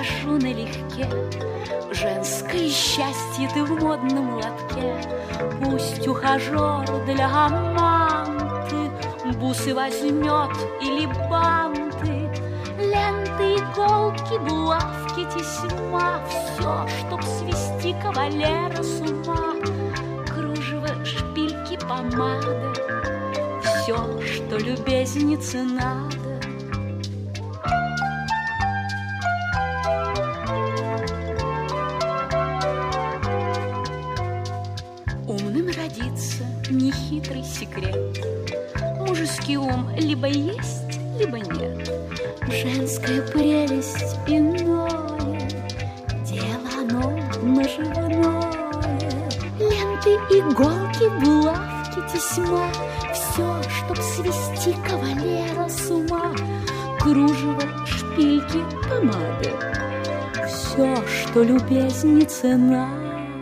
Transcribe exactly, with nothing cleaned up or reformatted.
хожу налегке. Женское счастье ты в модном лотке. Пусть ухажер для аманты бусы возьмет или банты, ленты, иголки, булавки, тесьма, все, чтоб свести кавалера с ума. Кружево, шпильки, помады, все, что любезнице надо. Умным родится нехитрый секрет. Мужеский ум либо есть, либо нет. Женская прелесть иное, дело оно наживное. Ленты, иголки, булавки, тесьма, все, чтоб свести кавалера с ума. Кружево, шпильки, помады, все, что любезнице надо.